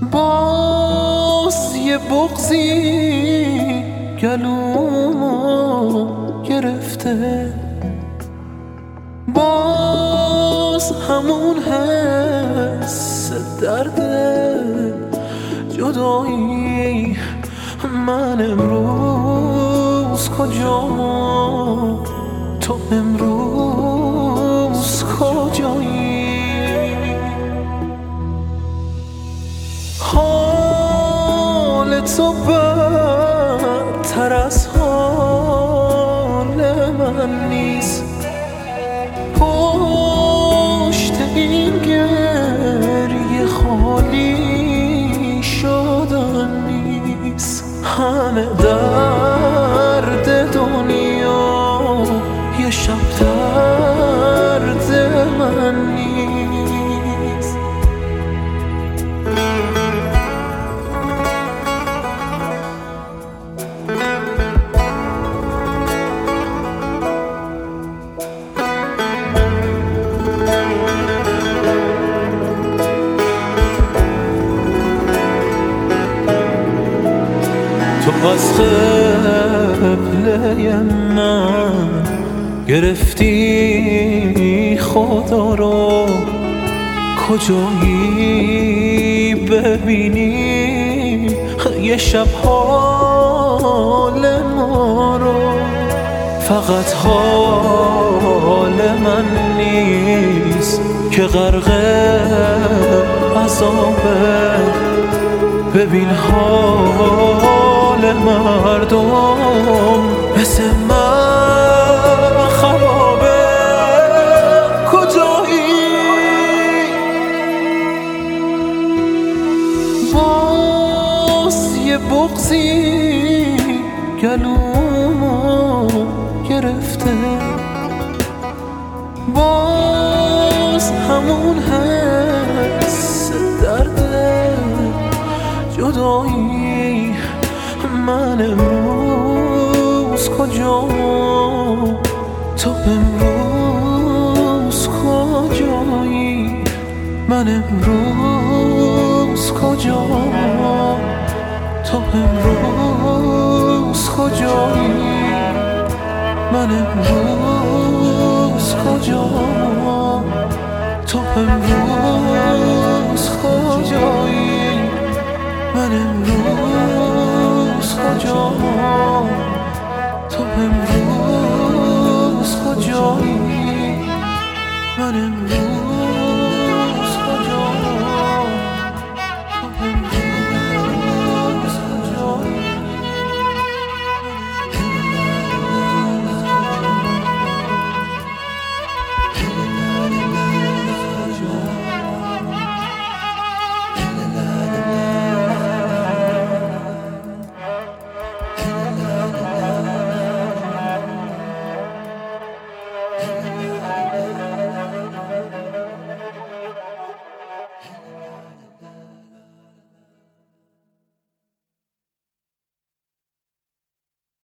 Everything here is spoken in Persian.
باز یه بغضی گلومو گرفته، باز همون حس درد جدایی. من امروز کجام، تو امروز کجایی؟ حال تو بدتر از حال من نیست، پشت این گریه خالی شدن نیست. همه درد دنیا یه شب درد من نیست. تو از قبله من گرفتی خدا رو، کجایی ببینی یه شب حال ما رو؟ فقط حال من نیست که غرق عذابه، ببین حال مردم مثل من خرابه. کجایی؟ باز یه بغضی گلومو گرفته، باز همون حس درد جدایی. من امروز کجام، تو امروز کجایی؟ من امروز کجام، تو امروز کجایی؟ من امروز کجام، تو امروز کجایی؟ من امروز کجام، تو امروز کجایی؟ من